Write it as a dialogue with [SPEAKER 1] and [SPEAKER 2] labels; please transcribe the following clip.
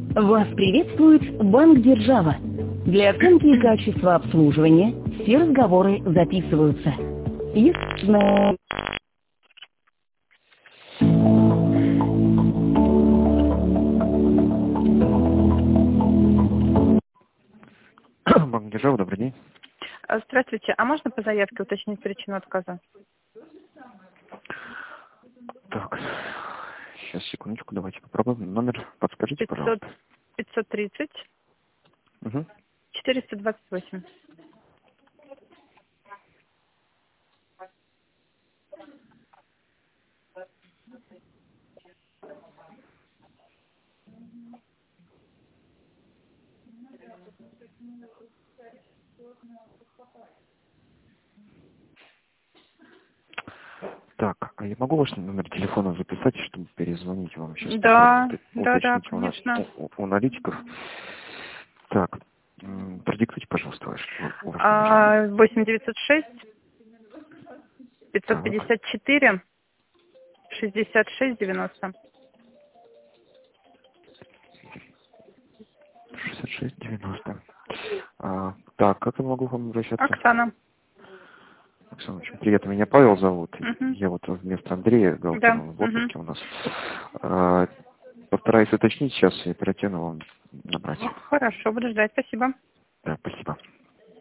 [SPEAKER 1] Вас приветствует Банк Держава. Для оценки качества обслуживания все разговоры записываются.
[SPEAKER 2] Банк Держава, добрый день.
[SPEAKER 3] Здравствуйте. А можно по заявке уточнить причину отказа?
[SPEAKER 2] Так, сейчас, секундочку, давайте попробуем. Номер подскажите, пожалуйста.
[SPEAKER 3] 530
[SPEAKER 2] Угу.
[SPEAKER 3] 428.
[SPEAKER 2] Так, а я могу ваш номер телефона записать, чтобы перезвонить вам сейчас?
[SPEAKER 3] Да,
[SPEAKER 2] Уточните
[SPEAKER 3] конечно.
[SPEAKER 2] у аналитиков. Так, продиктуйте, пожалуйста, ваш номер.
[SPEAKER 3] 8906 554 66 90.
[SPEAKER 2] 66-90. Так, как я могу к вам обращаться?
[SPEAKER 3] Оксана.
[SPEAKER 2] Оксана, очень приятно. Меня Павел зовут.
[SPEAKER 3] Угу.
[SPEAKER 2] Я вот вместо Андрея Галкина
[SPEAKER 3] Да.
[SPEAKER 2] в отпуске у нас. Постараюсь уточнить сейчас и оперативно вам набрать.
[SPEAKER 3] Хорошо, буду ждать. Спасибо.
[SPEAKER 2] Да, спасибо.